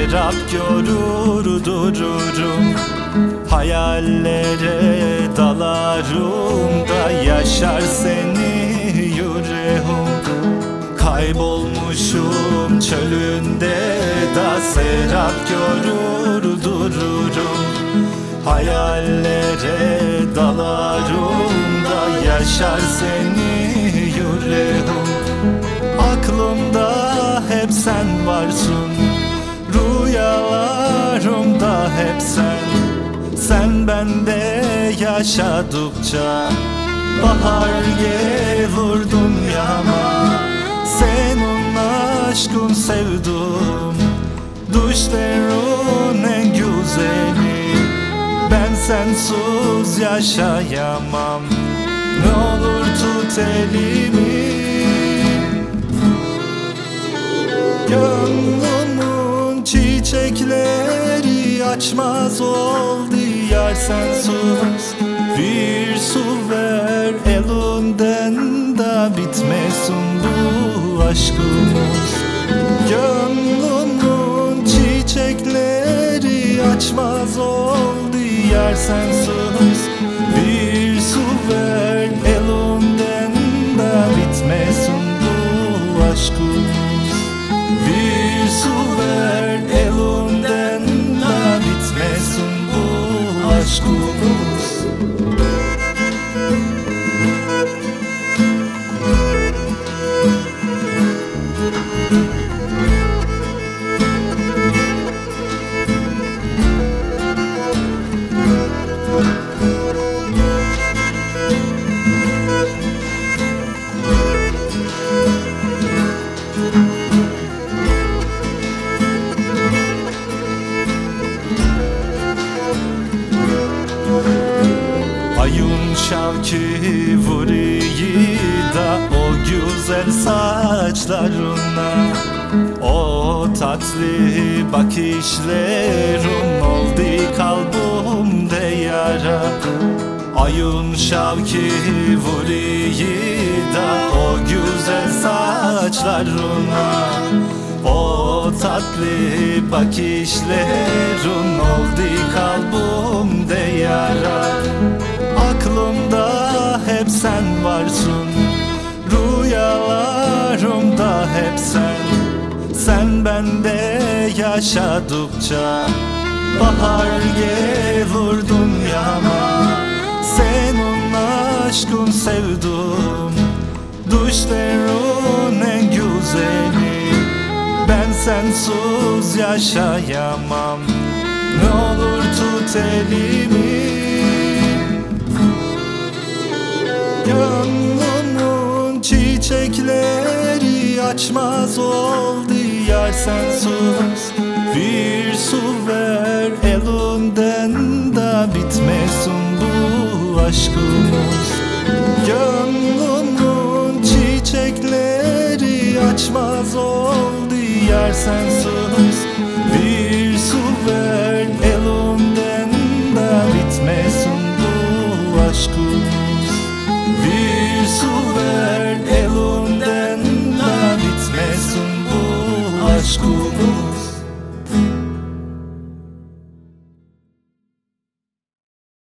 serap görür dururum. Hayallere dalarım da yaşar seni yüreğim. Kaybolmuşum çölünde da serap görür dururum. Hayallere dalarım da yaşar seni yüreğim. Aklımda hep sen varsın, rüyalarımda hep sen. Sen bende yaşadıkça bahar gelir dünyama. Senin aşkın sevdim, düşlerin en güzeli. Ben sensiz yaşayamam, ne olur tut elimi. Gönlümün çiçekleri açmaz oldu yar sensiz. Bir su ver elinden de bitmesin bu aşkımız. Gönlümün çiçekleri açmaz oldu yar sensiz. Bir su ver elinden de bitmesin bu aşkımız. Bir su ver elinden de bitmesin bu aşkımız. Ayın şavki vuruyor da o güzel saçlarına. O tatlı bakışların oldu kalbimde yara. Ayın şavki vuruyor da o güzel saçlarına. O tatlı bakışların oldu kalbimde yara. Aklımda hep sen varsın, rüyalarımda hep sen. Sen bende yaşadıkça bahar gelir dünyama. Senin aşkın sevdim, düşlerin en güzeli. Ben sensiz yaşayamam, ne olur tut elimi. Gönlümün çiçekleri açmaz oldu yar sensiz. Bir su ver elinden de bitmesin bu aşkımız. Gönlümün çiçekleri açmaz oldu yar sensiz.